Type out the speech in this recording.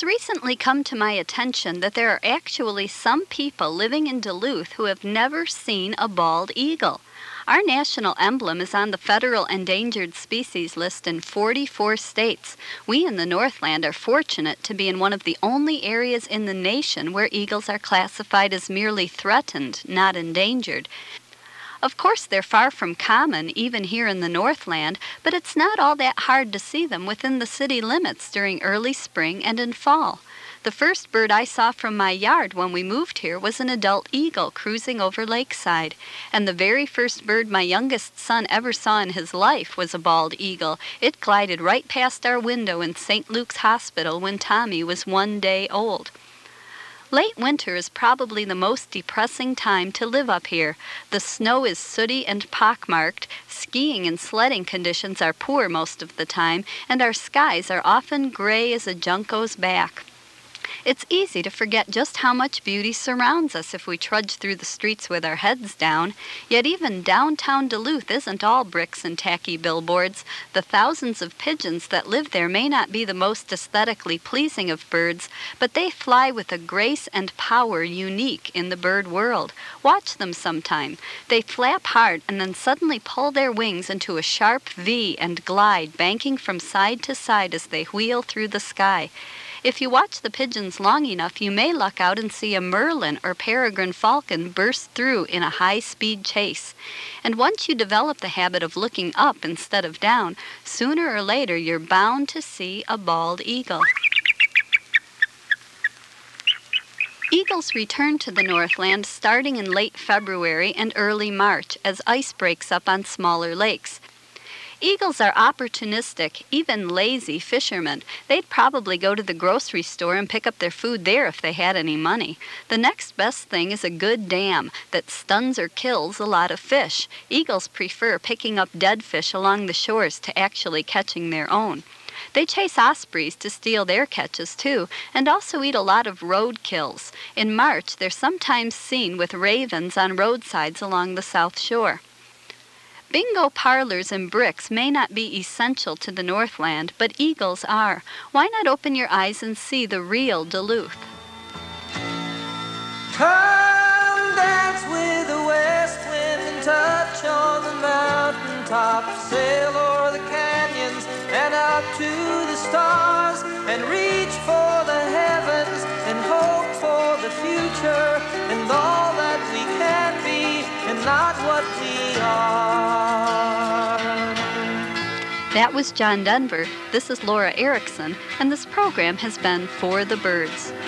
has recently come to my attention that there are actually some people living in Duluth who have never seen a bald eagle. Our national emblem is on the federal endangered species list in 44 states. We in the Northland are fortunate to be in one of the only areas in the nation where eagles are classified as merely threatened, not endangered. Of course, they're far from common, even here in the Northland, but it's not all that hard to see them within the city limits during early spring and in fall. The first bird I saw from my yard when we moved here was an adult eagle cruising over Lakeside. And the very first bird my youngest son ever saw in his life was a bald eagle. It glided right past our window in St. Luke's Hospital when Tommy was 1 day old. Late winter is probably the most depressing time to live up here. The snow is sooty and pockmarked, skiing and sledding conditions are poor most of the time, and our skies are often gray as a junco's back. It's easy to forget just how much beauty surrounds us if we trudge through the streets with our heads down. Yet even downtown Duluth isn't all bricks and tacky billboards. The thousands of pigeons that live there may not be the most aesthetically pleasing of birds, but they fly with a grace and power unique in the bird world. Watch them sometime. They flap hard and then suddenly pull their wings into a sharp V and glide, banking from side to side as they wheel through the sky. If you watch the pigeons long enough, you may luck out and see a merlin or peregrine falcon burst through in a high-speed chase. And once you develop the habit of looking up instead of down, sooner or later you're bound to see a bald eagle. Eagles return to the Northland starting in late February and early March as ice breaks up on smaller lakes. Eagles are opportunistic, even lazy fishermen. They'd probably go to the grocery store and pick up their food there if they had any money. The next best thing is a good dam that stuns or kills a lot of fish. Eagles prefer picking up dead fish along the shores to actually catching their own. They chase ospreys to steal their catches too, and also eat a lot of roadkills. In March, they're sometimes seen with ravens on roadsides along the South Shore. Bingo parlors and bricks may not be essential to the Northland, but eagles are. Why not open your eyes and see the real Duluth? Come dance with the west wind and touch on the mountain tops, sail o'er the canyons and out to the stars, and reach for the heavens and hope for the future and all that we can be and not what we are. That was John Denver. This is Laura Erickson, and this program has been For the Birds.